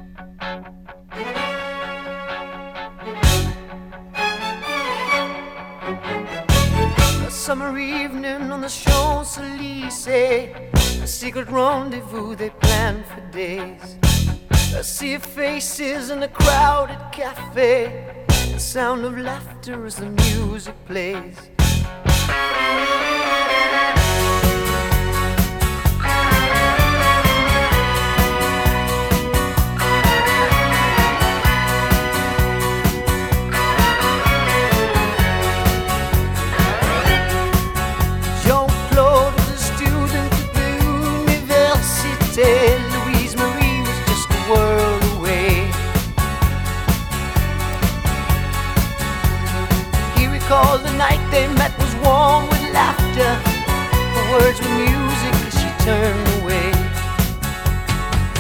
A summer evening on the Champs-Élysées, a secret rendezvous they planned for days. A sea of faces in a crowded cafe, the sound of laughter as the music plays.